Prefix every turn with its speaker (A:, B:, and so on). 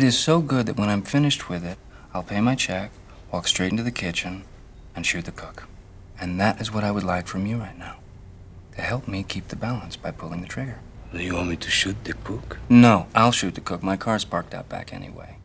A: is so good that when I'm finished with it, I'll pay my check, walk straight into the kitchen, and shoot the cook. And that is what I would like from you right now. To help me keep the balance by pulling the trigger.
B: Do you want me to shoot the cook?
A: No, I'll shoot the cook. My car's parked out back anyway.